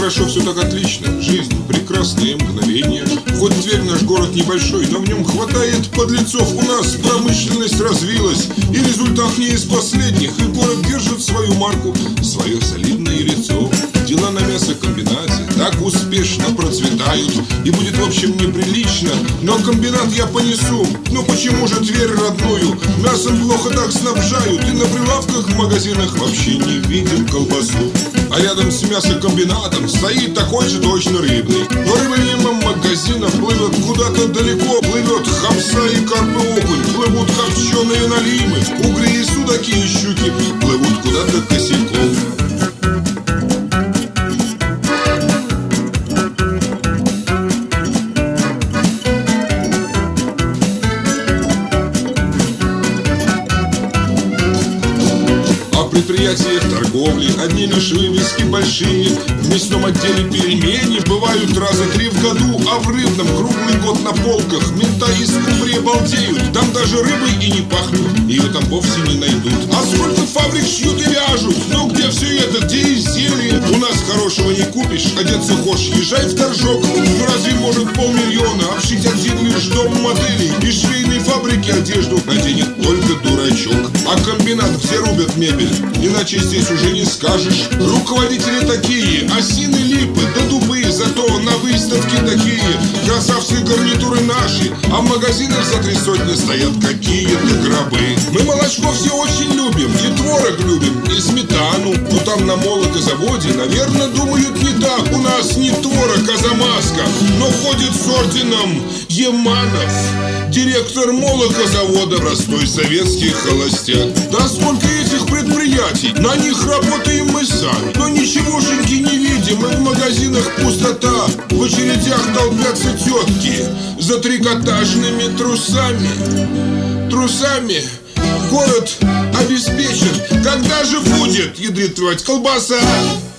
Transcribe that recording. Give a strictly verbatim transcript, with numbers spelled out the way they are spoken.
хорошо, все так отлично. Жизнь, прекрасные мгновения. Хоть Тверь наш город небольшой, но в нем хватает подлецов. У нас промышленность развилась, и результат не из последних. И город держит свою марку, свое солидное лицо. Дела на мясокомбинате так успешно процветают, и будет в общем неприлично, но комбинат я понесу. Но почему же Тверь родную мясом плохо так снабжают, и на прилавках в магазинах вообще не видим колбасу? А рядом с мясокомбинатом стоит такой же точно рыбный, но рыба мимо магазинов плывет куда-то далеко. Плывет хамса и карп и окунь, плывут копченые налимы, угри и судаки и щуки плывут куда-то косяком. В предприятиях торговли одни лишь вывески большие. В мясном отделе пельмени бывают раза три в году, а в рыбном круглый год на полках мента и скумбрии балдеют. Там даже рыбой и не пахнет, ее там вовсе не найдут. А сколько фабрик шьют и вяжут, но где все это, где изделия? У нас хорошего не купишь, одеться хочешь, езжай в торжок. Ну разве может полмиллиона обшить один лишь дом моделей? Из швейной фабрики одежду наденет только дурачок. А комбинат, где рубят мебель, иначе здесь уже не скажешь. Руководители такие, осины, липы, да дубы, зато на выставке такие красавцы, гарнитуры наши, а в магазинах за три сотни стоят какие-то гробы. Мы молочко все очень любим, и творог любим, и сметану, но там на молокозаводе, наверное, думают не так. У нас не творог, а замазка, но ходит с орденом Еманов, директор молокозавода, простой советский холостяк. Да сколько этих предприятий, на них работаем мы сами, но ничегошеньки не видим, и в магазинах пустота. В очередях толпятся тетки за трикотажными трусами. Трусами город обеспечен. Когда же будет, ядрит твать, колбаса?